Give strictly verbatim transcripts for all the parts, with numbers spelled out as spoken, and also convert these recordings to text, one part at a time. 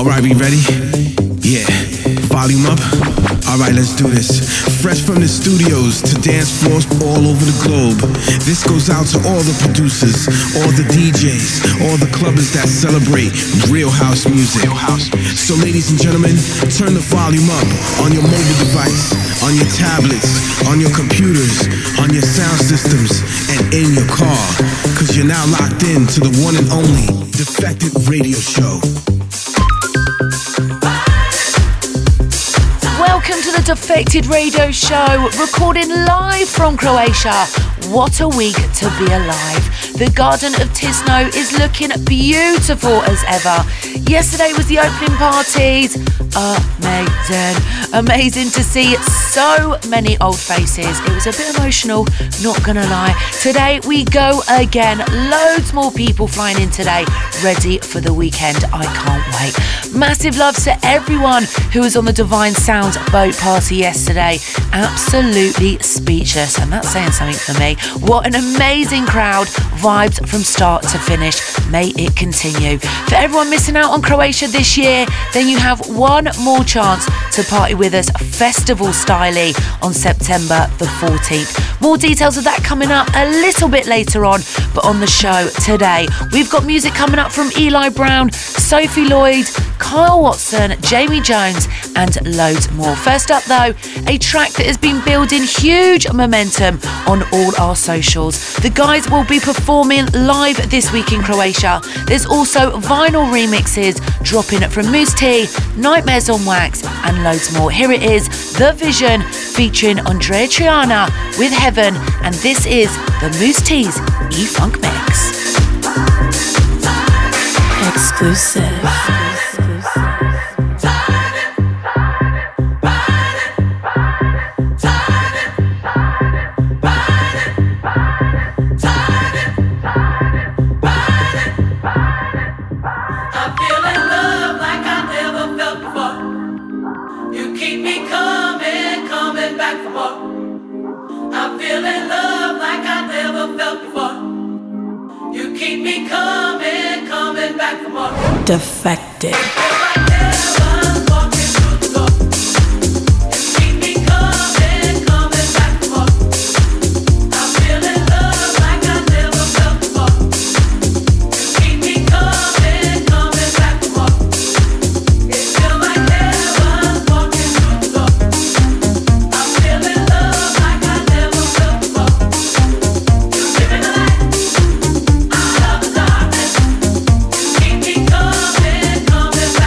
Alright, we ready? Yeah. Volume up? Alright, let's do this. Fresh from the studios to dance floors all over the globe. This goes out to all the producers, all the D Js, all the clubbers that celebrate real house music. Real house. So ladies and gentlemen, turn the volume up on your mobile device, on your tablets, on your computers, on your sound systems, and in your car. Cause you're now locked in to the one and only Defected Radio Show. Welcome to the Defected Radio Show, recording live from Croatia. What a week to be alive. The Garden of Tisno is looking beautiful as ever. Yesterday was the opening parties. Amazing. Amazing to see so many old faces. It was a bit emotional, not gonna lie. Today we go again. Loads more people flying in today, ready for the weekend. I can't wait. Massive love to everyone who was on the Divine Sounds boat party yesterday. Absolutely speechless, and that's saying something for me. What an amazing crowd. Vibes from start to finish. May it continue. For everyone missing out on Croatia this year, then you have one more chance to party with us festival styly on September the fourteenth. More details of that coming up a little bit later on, but on the show today, we've got music coming up from Eli Brown, Sophie Lloyd, Kyle Watson, Jamie Jones, and loads more. First up though, a track that has been building huge momentum on all our socials. The guys will be performing live this week in Croatia. There's also vinyl remixes dropping from Moose T, Nightmares on Wax, and loads more. Here it is, The Vision, featuring Andrea Triana with Heaven, and this is the Moose T's E-Funk Mix. Exclusive. Defected. Coming back.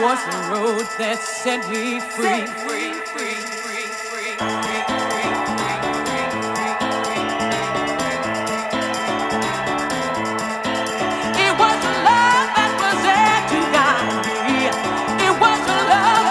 was the road that set me free. Set free, free, free, free, free, free. It was the love that was there to guide me. It was the love.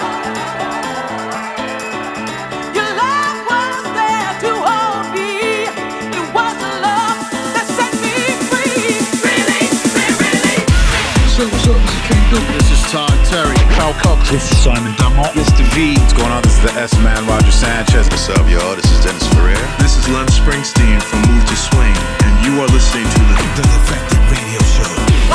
Your love was there to hold me. It was the love that set me free. Release me, release me. So what's up, this is King Duke. This is Todd Terry. Cal Cox. This is Simon Dunmore. Mister V. What's going on? This is the S-Man, Roger Sanchez. What's up, y'all? This is Dennis Ferrer. This is Len Springsteen from Move to Swing, and you are listening to the, The Defected Radio Show.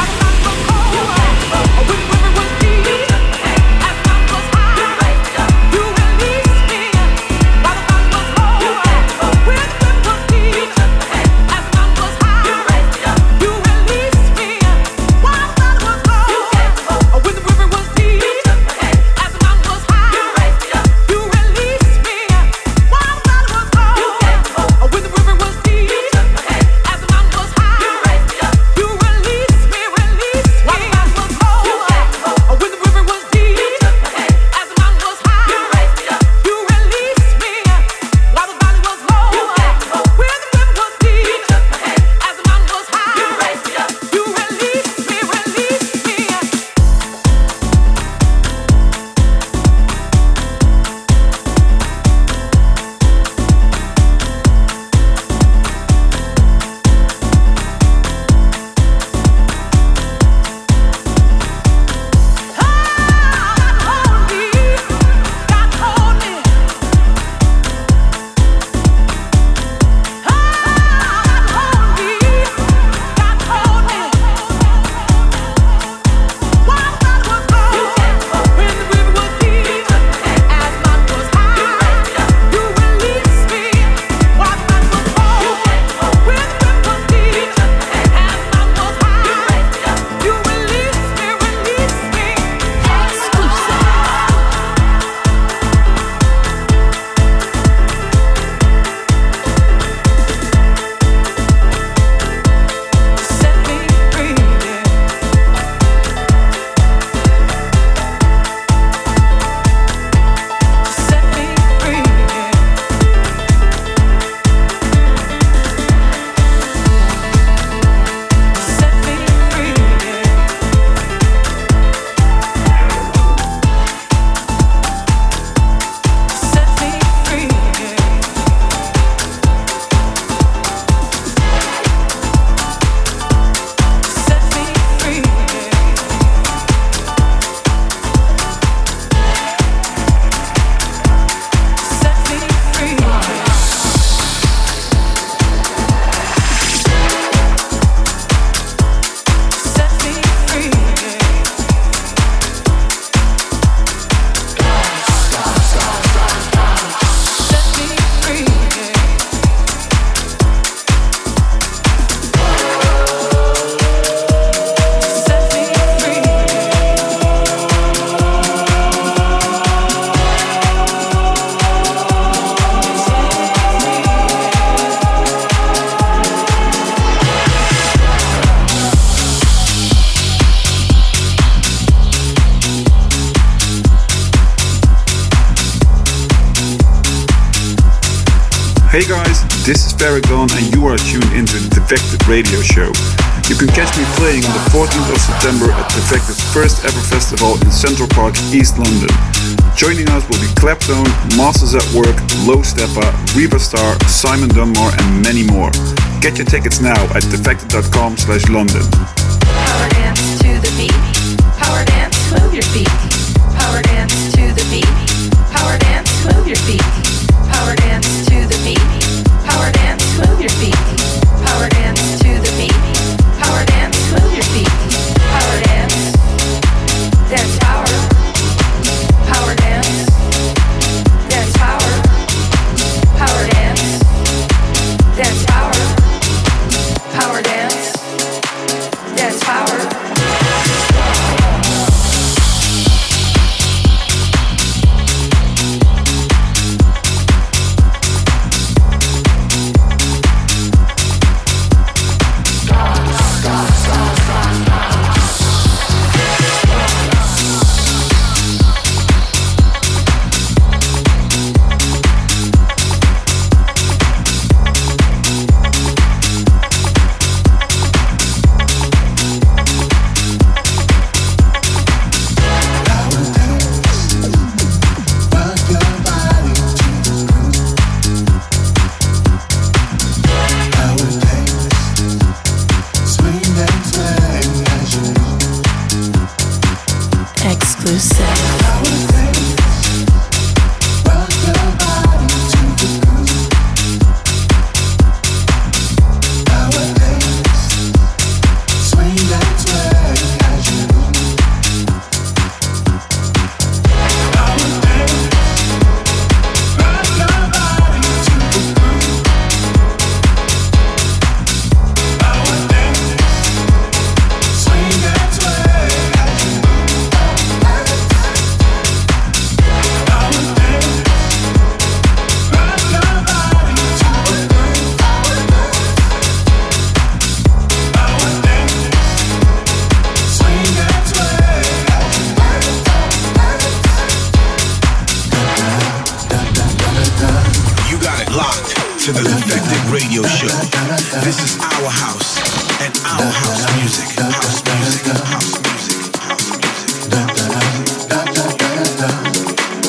Hey guys, this is Farragon and you are tuned into the Defected Radio Show. You can catch me playing on the fourteenth of September at Defected's first ever festival in Central Park, East London. Joining us will be Claptone, Masters at Work, Low Steppa, Reba Star, Simon Dunmore and many more. Get your tickets now at defected.com slash London. Power dance to the beat. Power dance, move your feet. Power dance to the beat. Power dance, move your feet. Power dance to the beat. Power dance, move your feet. Power dance to the beat. Power dance, move your feet. Power dance. Dance power. Power dance. Dance power. Power dance. Dance power. Power dance. Dance power. to the Defected Radio Show. This is our house and our house music. House music. House music. House music. Da, da, da, da, da, da, da.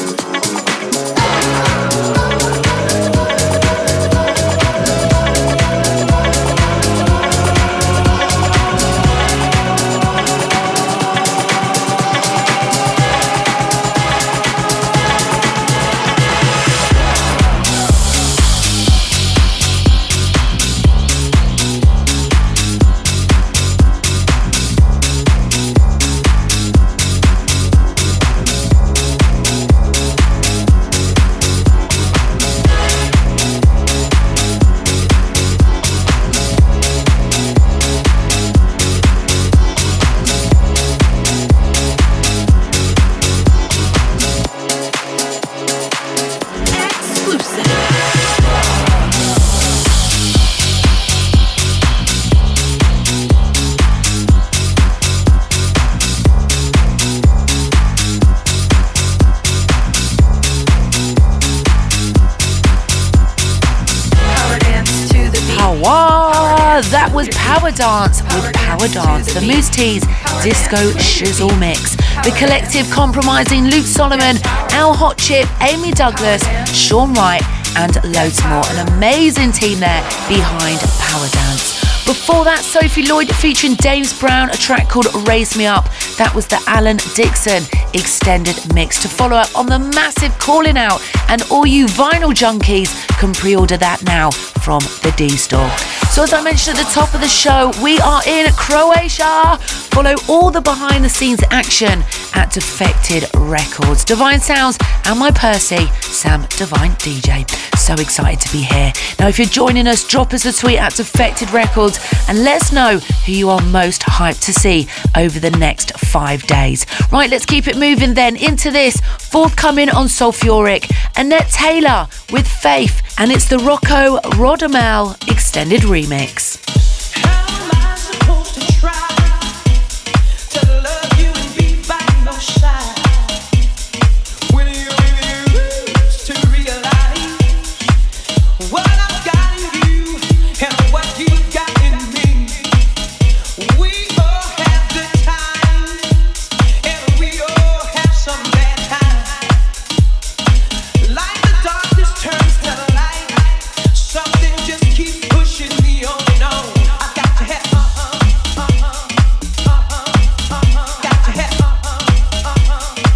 That was Power Dance with Power Dance, the Moose Teas Disco Shizzle Mix. The Collective compromising Luke Solomon, Al Hot Chip, Amy Douglas, Sean Wright, and loads more. An amazing team there behind Power Dance. Before that, Sophie Lloyd featuring James Brown, a track called Raise Me Up. That was the Alan Dixon extended mix. To follow up on the massive Calling Out, and all you vinyl junkies can pre-order that now from the D-Store. So as I mentioned at the top of the show, we are in Croatia. Follow all the behind the scenes action at Defected Records. Divine Sounds and my Percy, Sam Divine D J. So excited to be here. Now if you're joining us, drop us a tweet at Defected Records and let us know who you are most hyped to see over the next five days. Right, let's keep it moving then into this forthcoming on Sulfuric, Annette Taylor with Faith, and it's the Rocco Rodamel extended remix.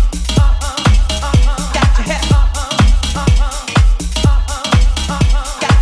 Got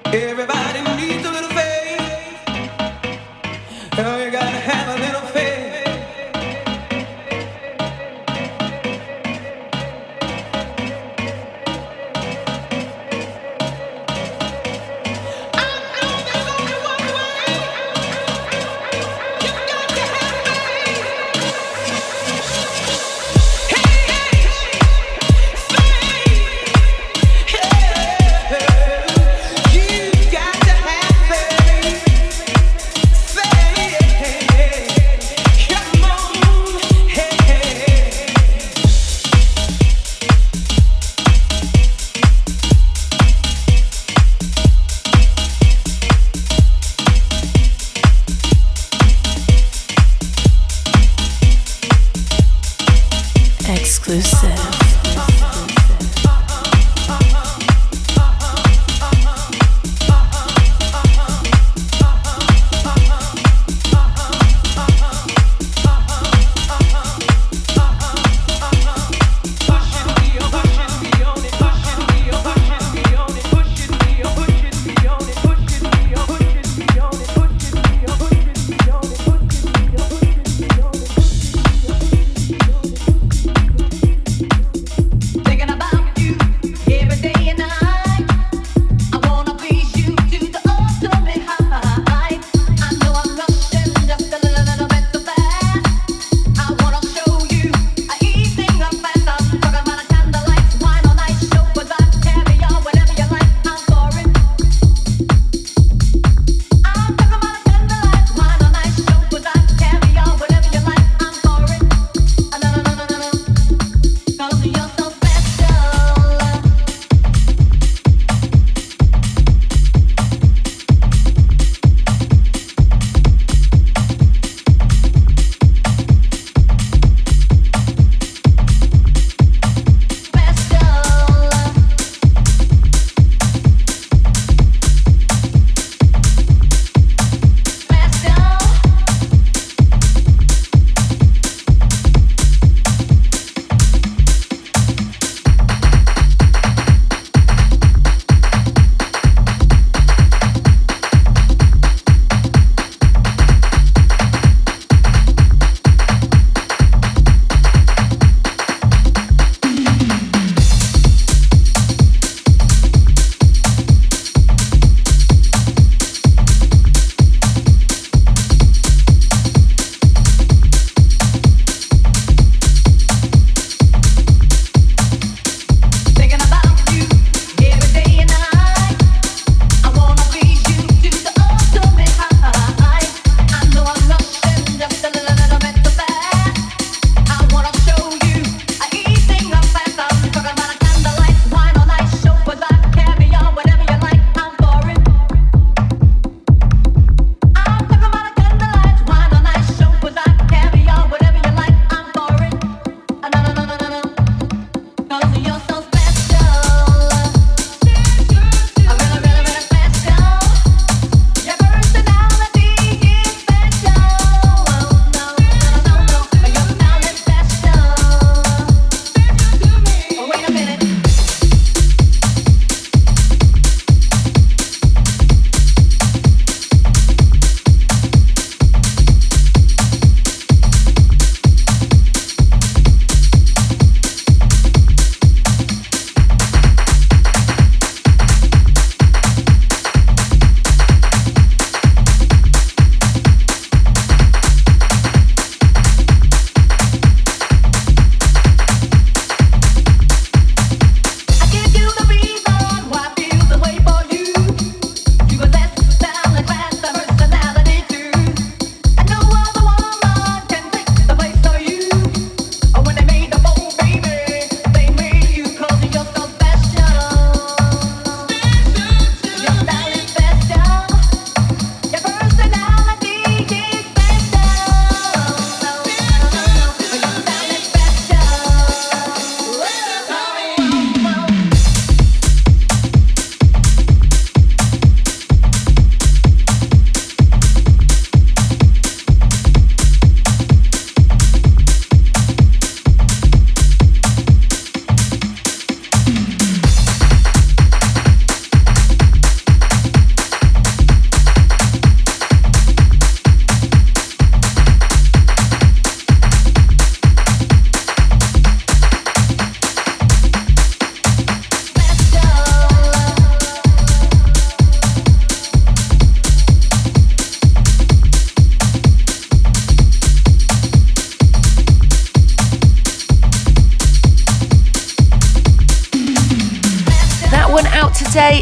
Everybody needs a little faith. Oh, you gotta have a little faith. You got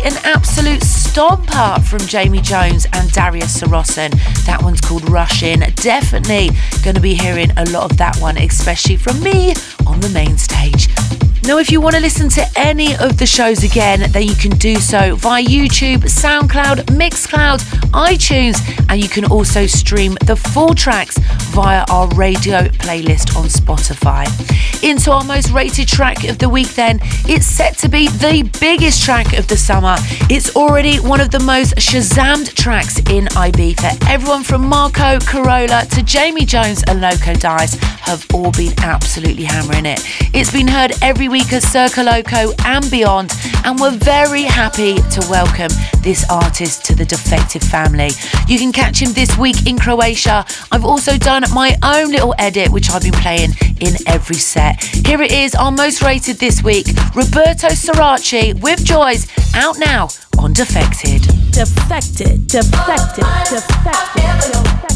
an absolute stomper from Jamie Jones and Darius Sarosin. That one's called Rush In. Definitely going to be hearing a lot of that one, especially from me on the main stage. Now, if you want to listen to any of the shows again, then you can do so via YouTube, SoundCloud, Mixcloud, iTunes, and you can also stream the full tracks via our radio playlist on Spotify. Into our most rated track of the week then, it's set to be the biggest track of the summer. It's already one of the most Shazammed tracks in Ibiza. Everyone from Marco Carola to Jamie Jones and Loco Dice have all been absolutely hammering it. It's been heard every week as Circo Loco and beyond, and we're very happy to welcome this artist to the Defected family. You can catch him this week in Croatia. I've also done my own little edit, which I've been playing in every set. Here it is, our most rated this week, Roberto Saraci with Joys, out now on Defected. Defected, defected, defected, defected.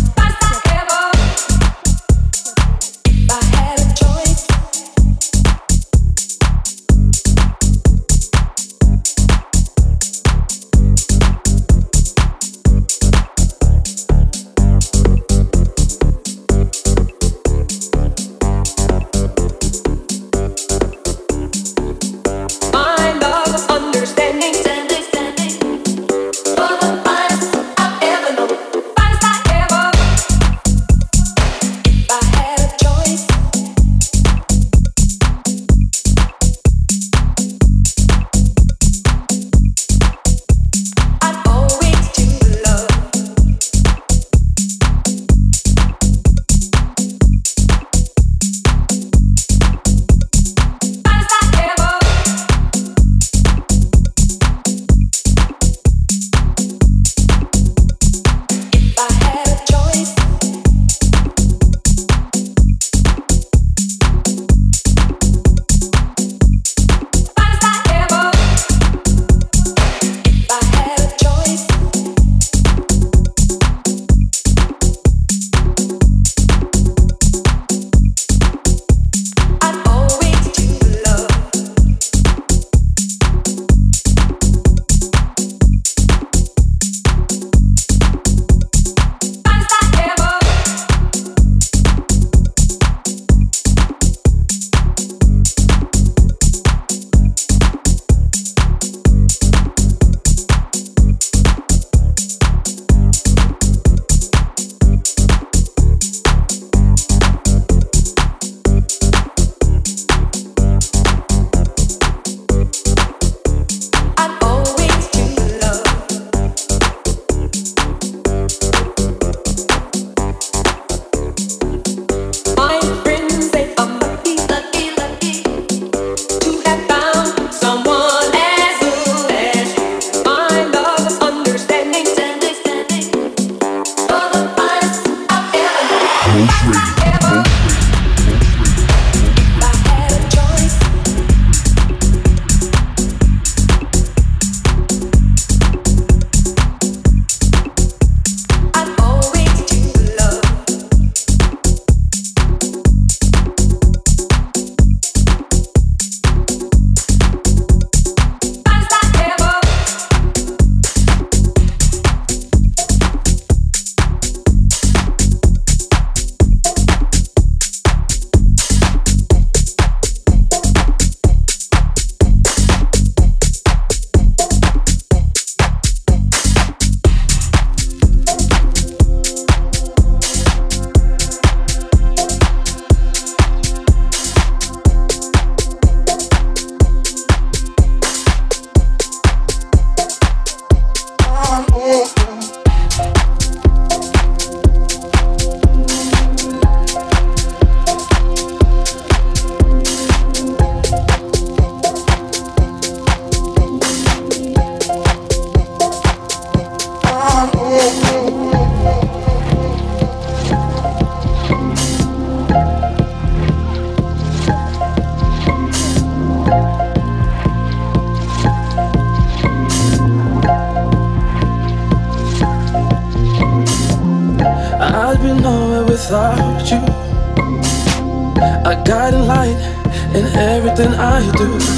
without you. A guiding light in everything I do.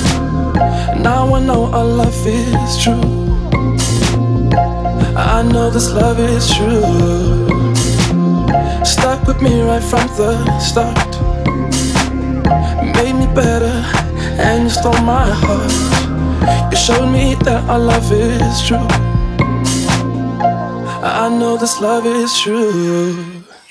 Now I know our love is true. I know this love is true. Stuck with me right from the start. Made me better and you stole my heart. You showed me that our love is true. I know this love is true.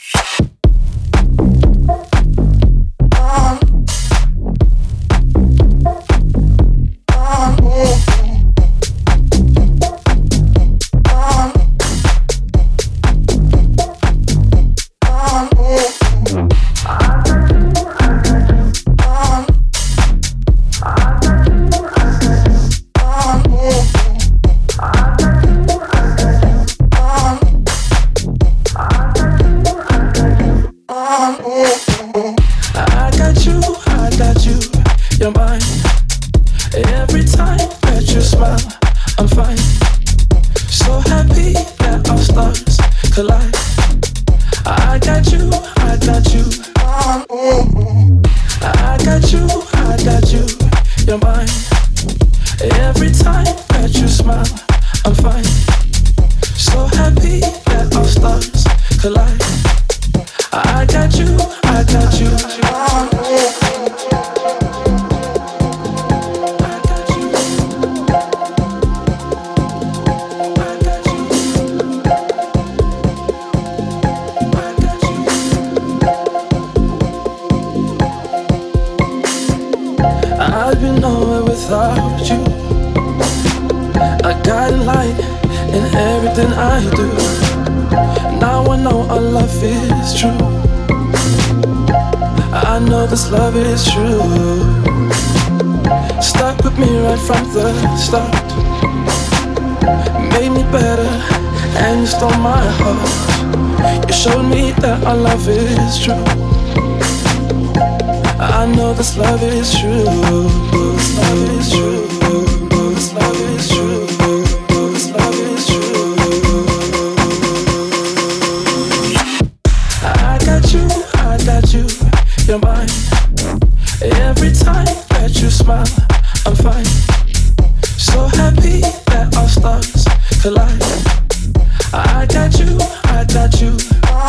Our love is true. I know this love is true. This love is true. This love is true. This love is true. I got you, I got you, you're mine. Every time that you smile, I'm fine. So happy that our stars collide. I got you, I got you.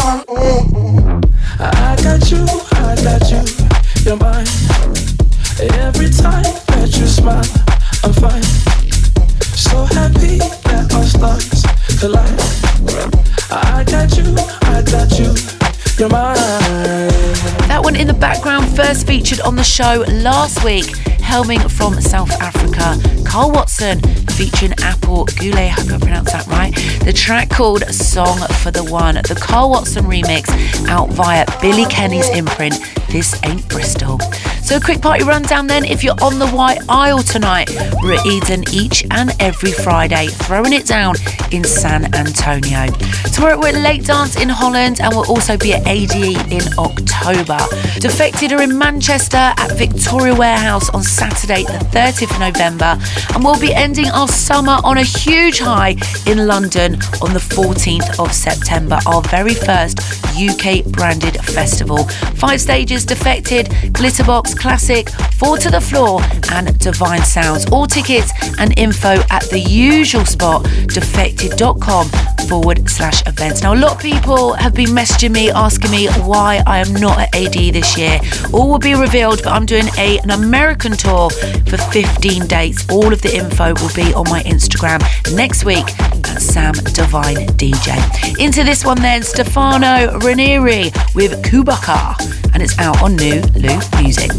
I got you, I got you, you're mine. Every time that you smile, I'm fine. So happy that our stars collide. I got you, I got you, you're mine. That one in the background first featured on the show last week, hailing from South Africa, Carl Watson featuring Apple Goulet, I hope I pronounced that right. The track called Song for the One, the Carl Watson remix out via Billy Kenny's imprint, This Ain't Bristol. So a quick party rundown then. If you're on the White Isle tonight, we're at Eden each and every Friday, throwing it down in San Antonio. Tomorrow we're at Lake Dance in Holland, and we'll also be at A D E in October. Defected are in Manchester at Victoria Warehouse on Saturday the thirtieth of November, and we'll be ending our summer on a huge high in London on the fourteenth of September, our very first U K branded festival. Five stages: Defected, Glitterbox, Classic, Four to the Floor and Divine Sounds. All tickets and info at the usual spot, defected.com forward slash events. Now a lot of people have been messaging me asking me why I am not at A D E this year. All will be revealed, but I'm doing a, an American tour for fifteen dates. All of the info will be on my Instagram next week at Sam Divine D J. Into this one then, Stefano Ranieri with Kubaka, and it's out on New Lou Music.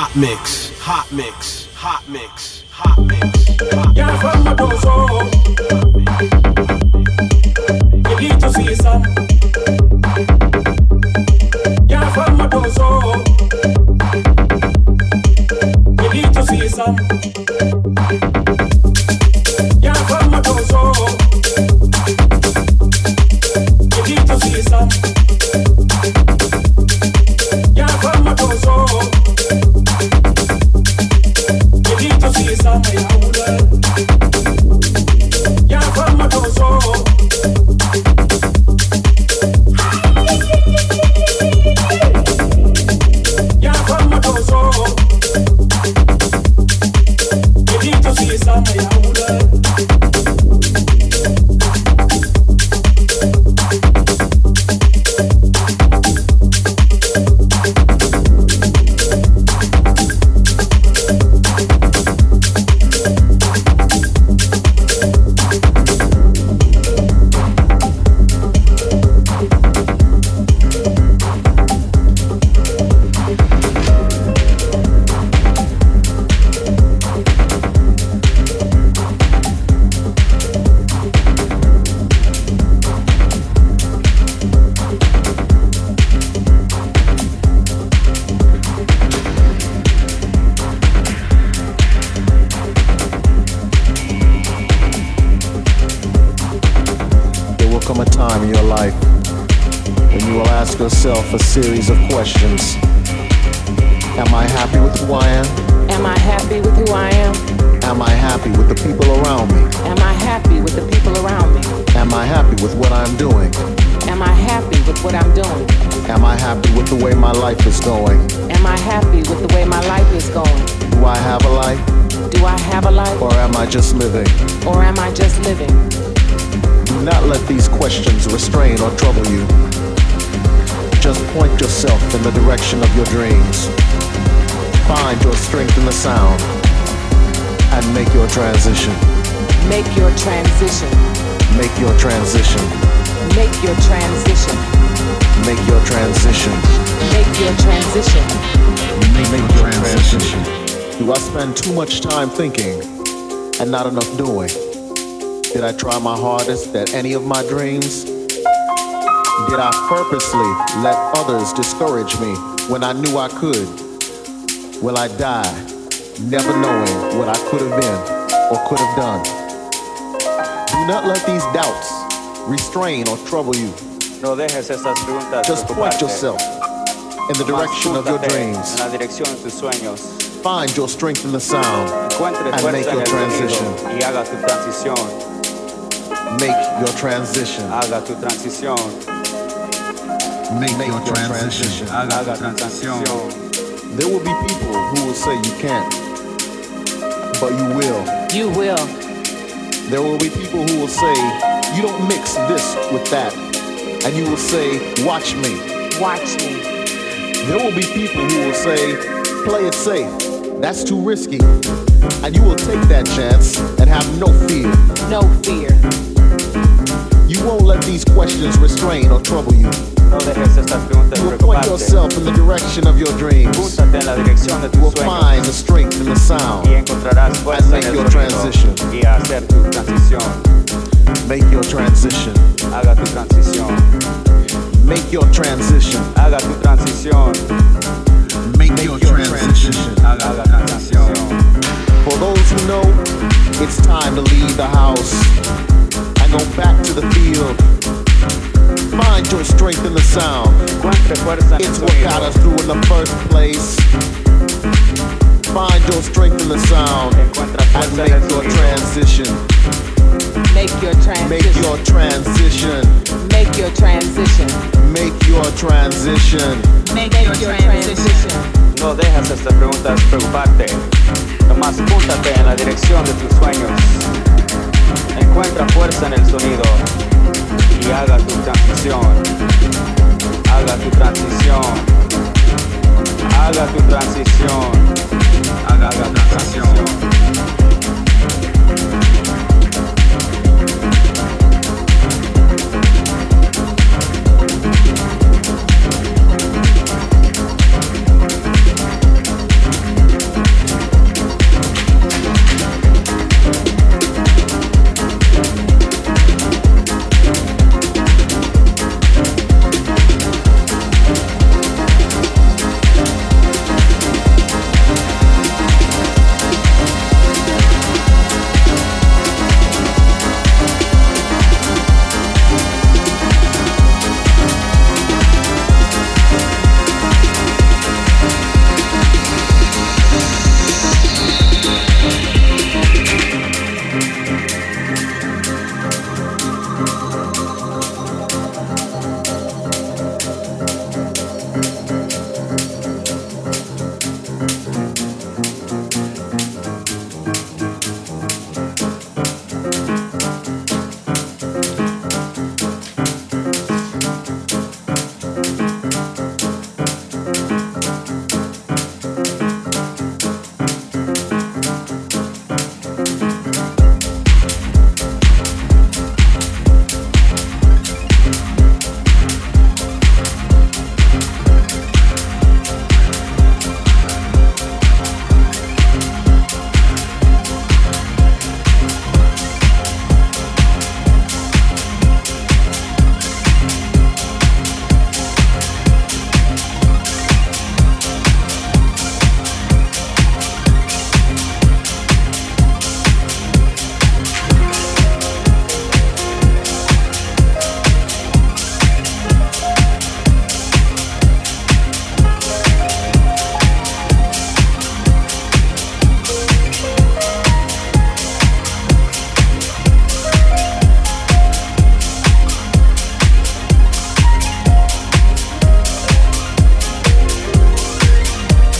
hot mix, hot mix, hot mix, hot mix. Yeah, from my dozo. You need to see some. Yeah, from my dozo. You need to see some. Yeah, from my dozo. You need to see some. Yeah, from my dozo. You need to see some. Yeah, from my dozo. Yeah, from my dozo. You need to see some. Yourself a series of questions. Am I happy with who I am? Am I happy with who I am? Am I happy with the people around me? Am I happy with the people around me? Am I happy with what I'm doing? Am I happy with what I'm doing? Am I happy with the way my life is going? Am I happy with the way my life is going? Do I have a life? Do I have a life? Or am I just living? Or am I just living? Do not let these questions restrain or trouble you. Just point yourself in the direction of your dreams. Find your strength in the sound and make your transition. Make your transition. Make your transition. Make your transition. Make your transition. Make your transition. Make, Make your transition. transition. Do I spend too much time thinking and not enough doing? Did I try my hardest at any of my dreams? Did I purposely let others discourage me when I knew I could? Will I die never knowing what I could have been or could have done? Do not let these doubts restrain or trouble you. No dejes esas preguntas. Just point yourself in the direction of your dreams. En la dirección de tus sueños. Find your strength in the sound Encuentre and make your transition. Y haga tu transición. Make your transition. Haga tu transición. Make, make your, your transition. transition. Haga tu transición. There will be people who will say you can't, but you will. You will. There will be people who will say you don't mix this with that, and you will say, watch me. Watch me. There will be people who will say, play it safe. That's too risky. And you will take that chance and have no fear. No fear. You won't let these questions restrain or trouble you. No dejes estas preguntas you will point yourself in the direction of your dreams. Púntate en la dirección de tus you will sueños. find the strength in the sound. Y encontrarás fuerza and make en el your sonido. transition. Y hacer tu transición. Make your transition. Haga tu transición. Make your transition. Haga tu transición. Make, make your, your transition. transition. Haga la transición. For those who know, it's time to leave the house and go back to the field. Find your strength in the sound. It's what got us through in the first place. Find your strength in the sound and make your transition. Make your transition. Make your transition. Make your transition. Make your transition. Make your transition. No dejas estas preguntas preocuparte. Nomás púntate en la dirección de tus sueños. Encuentra fuerza en el sonido y haga tu transición. Haga tu transición. Haga tu transición. Haga tu transición.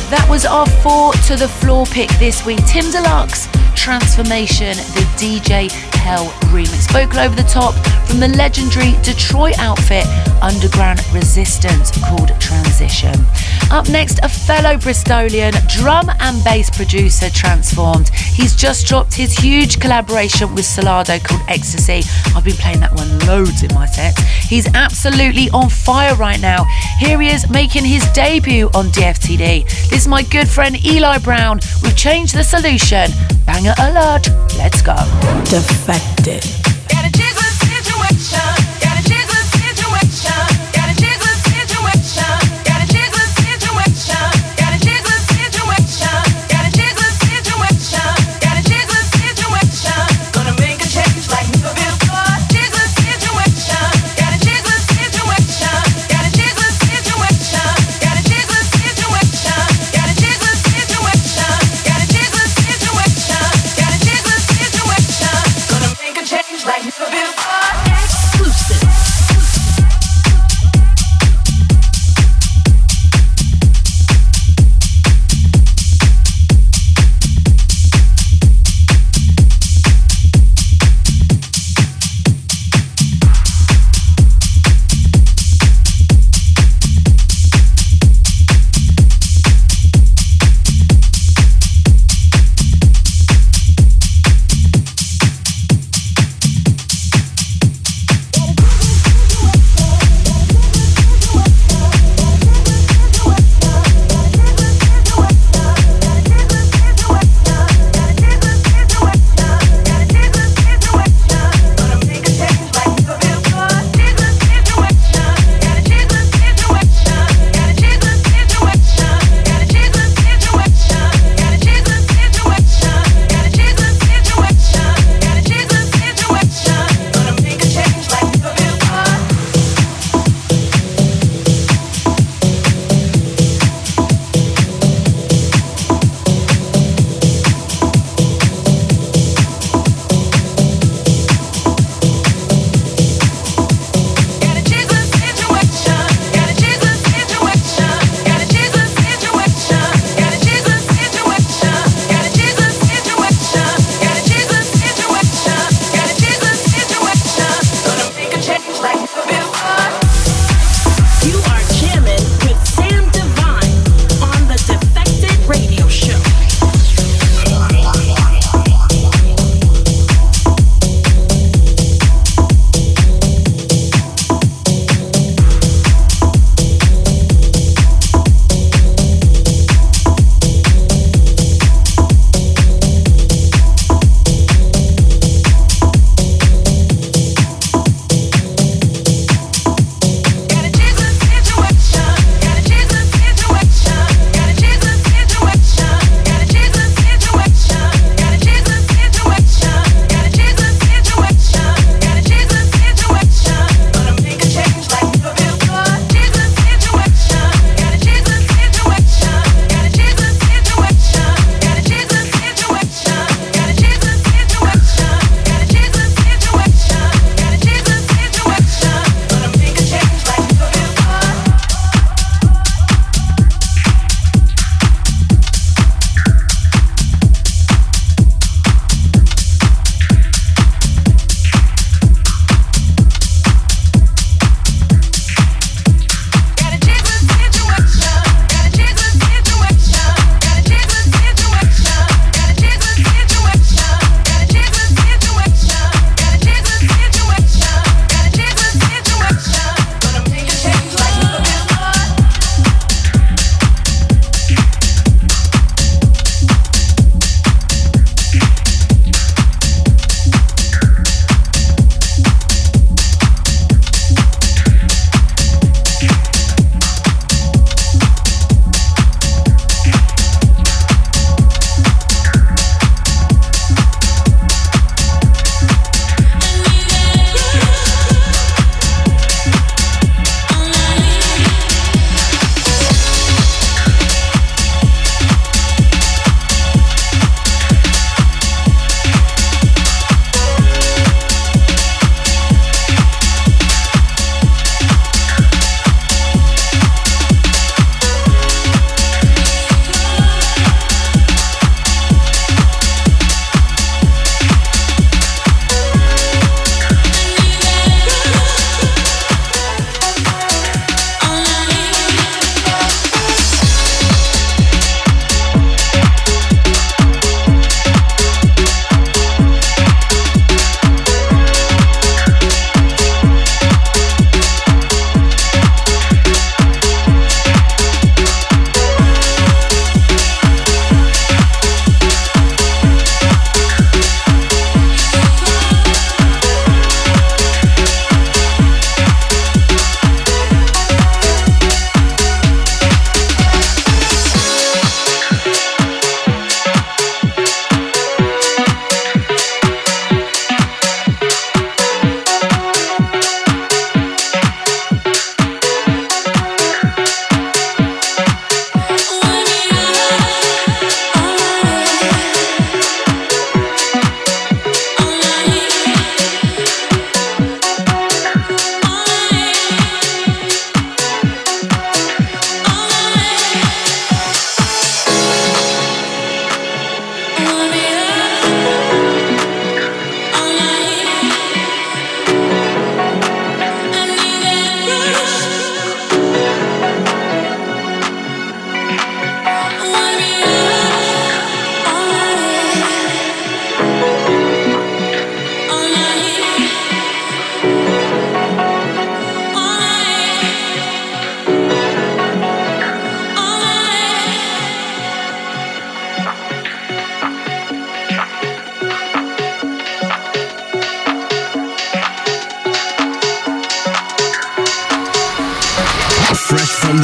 That was our four to the floor pick this week. Tim Deluxe, Transformation, the D J Hell remix. Vocal over the top from the legendary Detroit outfit Underground Resistance called Transition. Up next, a fellow Bristolian drum and bass producer transformed. He's just dropped his huge collaboration with Solardo called Ecstasy. I've been playing that one loads in my sets. He's absolutely on fire right now. Here he is making his debut on D F T D. This is my good friend Eli Brown with Change the Solution. Banger alert, let's go. Defected. Gotta change the situation. Gotta change the situation. Gotta change the situation. Gotta change the situation. Gotta change the situation. Gotta change the situation. Gotta change the situation. Gonna make a change like never before. Change the situation. Gotta change the situation. Gotta change the situation. Gotta change the situation. Gotta change the situation. Gotta change the situation. Gotta change the situation. Gonna make a change like never before. Exclusive.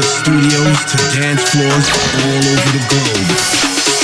studios to dance floors all over the globe.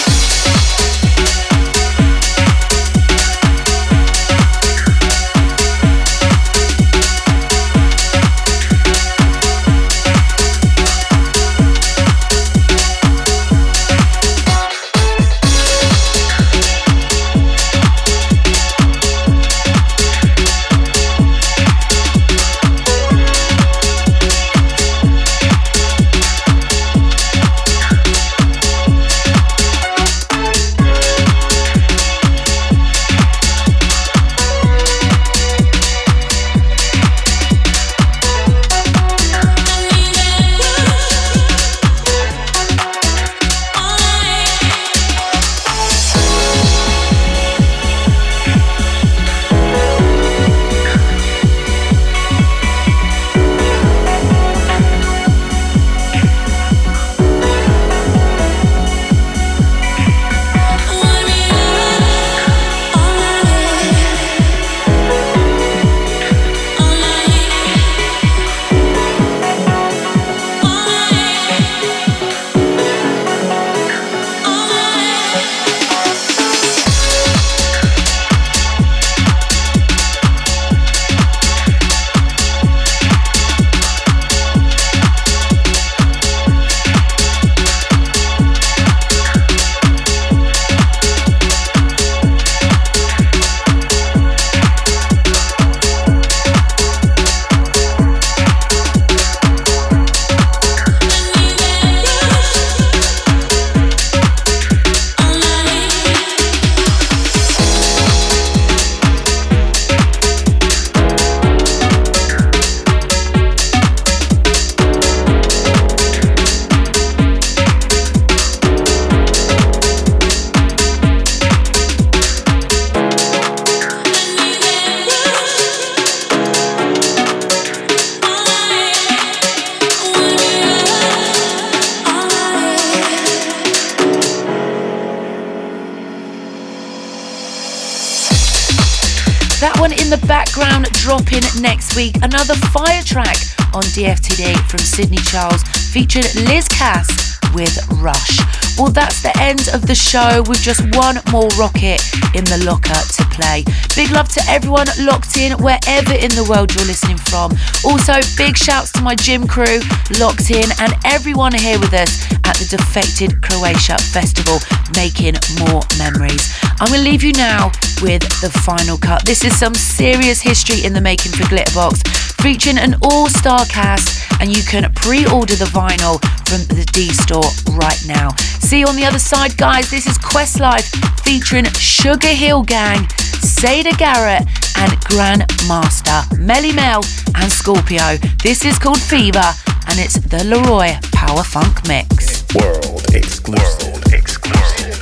That one in the background dropping next week. Another fire track on D F T D from Sydney Charles featured Liz Cass with Rush. Well, that's the end of the show with just one more rocket in the locker to play. Big love to everyone locked in wherever in the world you're listening from. Also, big shouts to my gym crew locked in and everyone here with us at the Defected Croatia Festival, making more memories. I'm going to leave you now with the final cut. This is some serious history in the making for Glitterbox, featuring an all-star cast, and you can pre-order the vinyl from the D-Store right now. See you on the other side, guys. This is Questlife featuring Sugar Hill Gang, Seda Garrett and Grandmaster, Melly Mel and Scorpio. This is called Fever and it's the Leroy Power Funk Mix. World exclusive. World exclusive.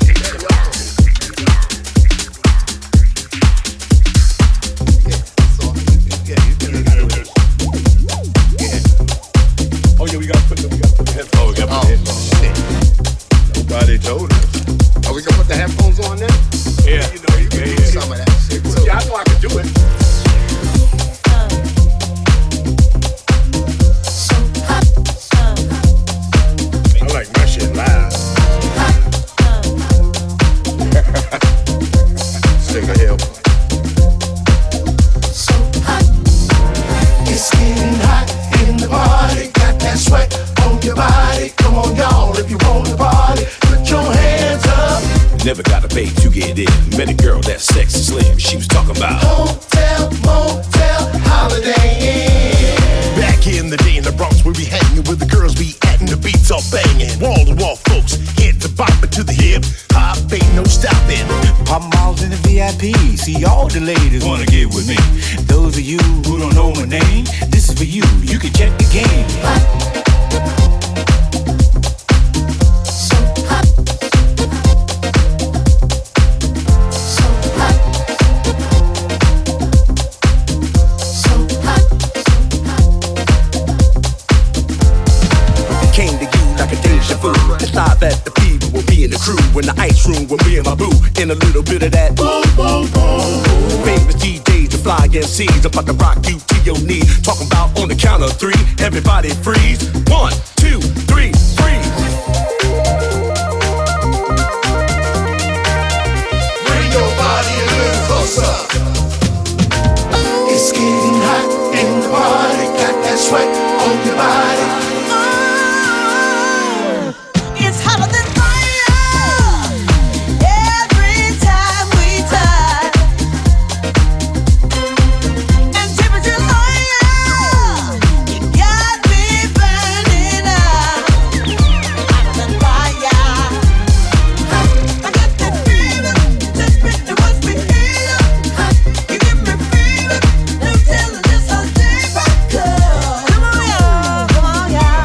Oh yeah, we gotta put the we gotta put the headphones. Oh, we gotta put the headphones. Nobody told us. Are we gonna put the headphones on then? Yeah, you know you can yeah, do yeah. some of that shit. Too. Yeah, I know I can do it. I like my shit loud. Sing a hill. So hot, it's getting hot in the party. Got that sweat on your body. Come on, y'all, if you want to party, put your hands up. Never got a pay to get in. Met a girl that's sexy slim. She was talking about hotel, motel, holiday inn. Back in the day in the Bronx, we be hanging with the girls, be at and the beats all banging. Wall to wall, folks, hit the bop to the hip. Hop ain't no stopping. Poppin' bottles in the V I P. See all the ladies wanna get with me. Those of you who don't know my name, this is for you. You can check the game. Live at the people will be in the crew in the ice room with me and my boo in a little bit of that boom boom boom. Famous D Js to fly M Cs about to rock you to your knee. Talking about on the count of three, everybody freeze. One, two, three, freeze. Bring your body a little closer. It's getting hot in the party. Got that sweat on your body. It's hotter than fire every time we touch, and temperature's higher. You got me burning up, hotter than fire. I got that feeling, just pretty much behavior. You give me feeling, no telling just how deep I could. Come on, y'all, come on, y'all.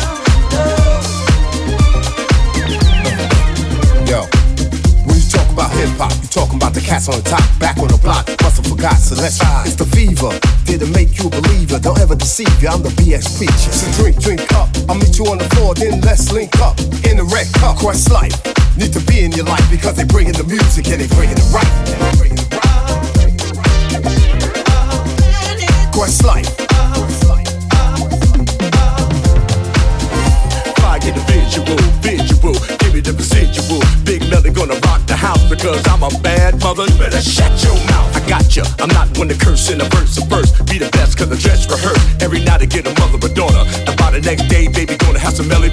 Yo, when you talk about hip hop, you talking about the cats on the top, back on the block. Must have forgot, so let's ride. It's the fever, did it make you a believer? Don't ever deceive you, I'm the B X preacher. So drink, drink up, I'll meet you on the floor, then let's link up. In the red cup, Quest Life, need to be in your life because they bringing the music and they bringing it right. And they bringing it right. Quest Life. I get the visual, visual, give me the residual. Big Melly gonna rock the house because I'm a bad mother. You better shut your mouth. I got ya. I'm not one to curse in a verse of verse. Be the best cause the dress rehearsed. Every night I get a mother or daughter. And by the next day, baby, gonna have some melody.